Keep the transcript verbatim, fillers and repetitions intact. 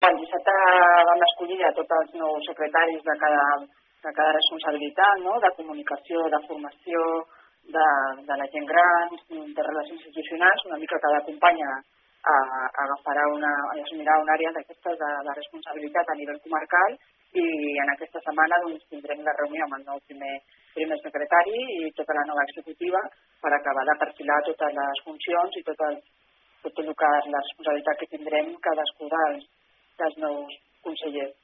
El dissabte vam escollir a tots els nous secretaris de cada, de cada responsabilitat, no? De comunicació, de formació, de, de la gent gran, de relacions institucionals, una mica cada companya a, agafarà una, assumirà una àrea d'aquestes de, de responsabilitat a nivell comarcal i en aquesta setmana doncs, tindrem la reunió amb el nou primer, primer secretari i tota la nova executiva per acabar de perfilar totes les funcions i tot el, tot el que és la responsabilitat que tindrem cadascú dels, dels nous consellers.